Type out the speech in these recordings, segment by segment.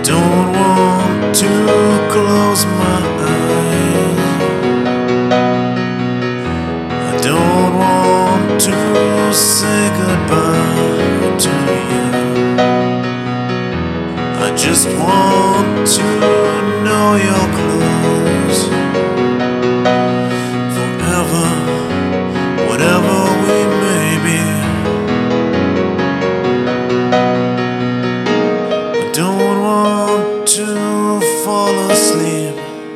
don't want to close my eyes. I don't want to say goodbye to you. I just want to know you're close forever, whatever we may be. I don't want to fall asleep,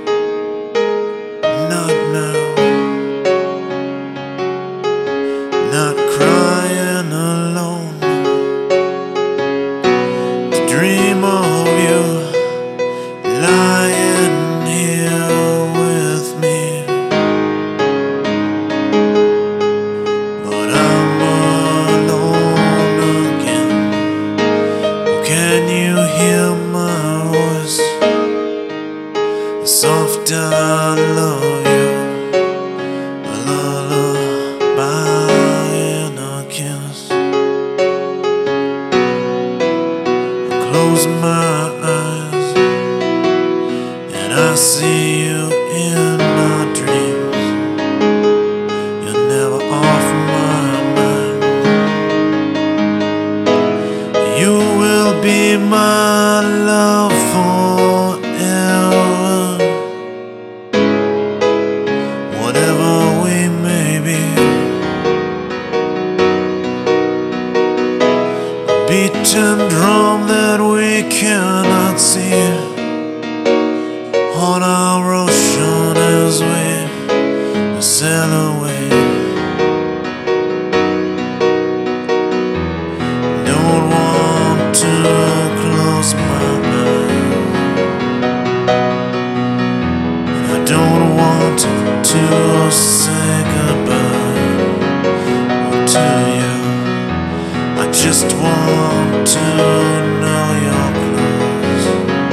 not now, not crying alone, to dream of you lying here with me. But I'm alone again. Can you hear my voice? The soft I love you, a lullaby and a kiss. I close my eyes and I see you in my dreams. You're never off my mind. You will be my love forever, whatever we may be. A beaten drum that we cannot see on our ocean as we sail away. Don't want to close my eyes. I don't want to say goodbye to you. I just want to know you're close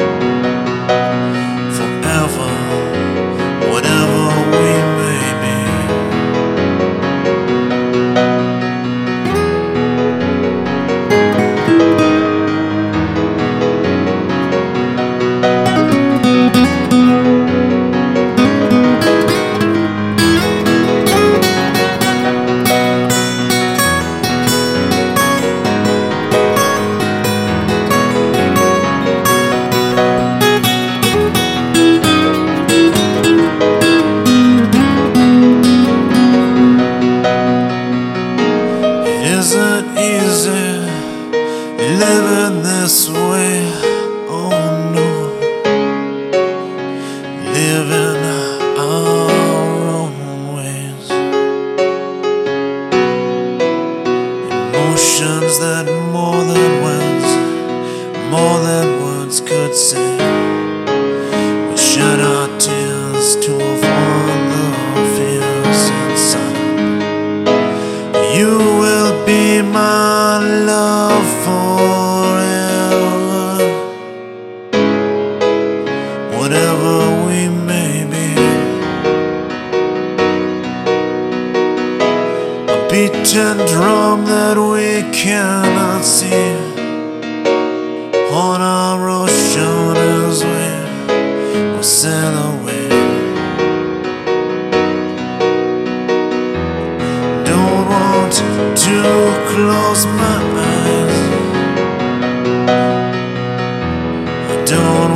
forever, whatever we may be. It isn't easy living this way, oh no. Living our own ways, emotions that more than words could say. We shed our tears to avoid the fears inside. You will be my love forever, whatever we may be. A beaten drum that we cannot see on our ocean as we will sail away. Don't want to close my eyes. I don't